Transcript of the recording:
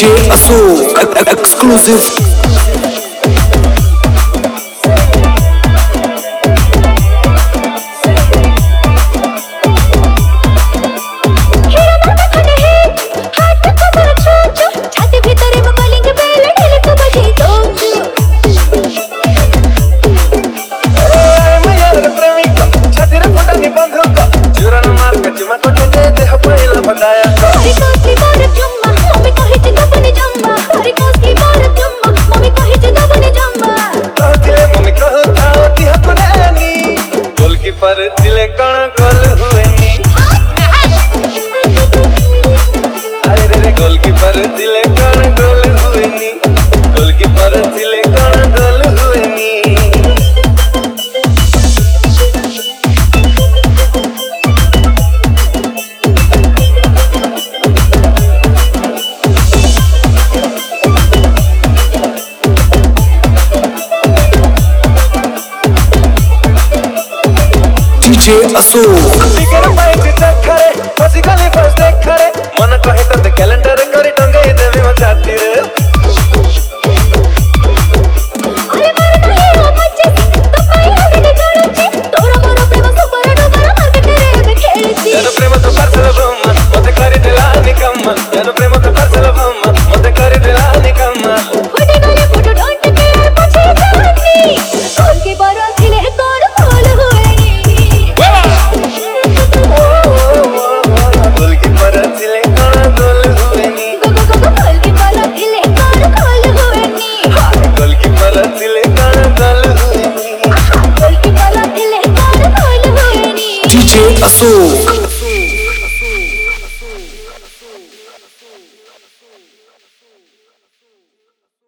DJ Asu exclusive. पर दिले कण गोल हुए नी अरे रे गोल की पर दिले कण गोल हुए नी गोल की पर दिले कण गोल हुए नी DJ Asu Figure fight it खड़े फसी गली फंस देख खड़े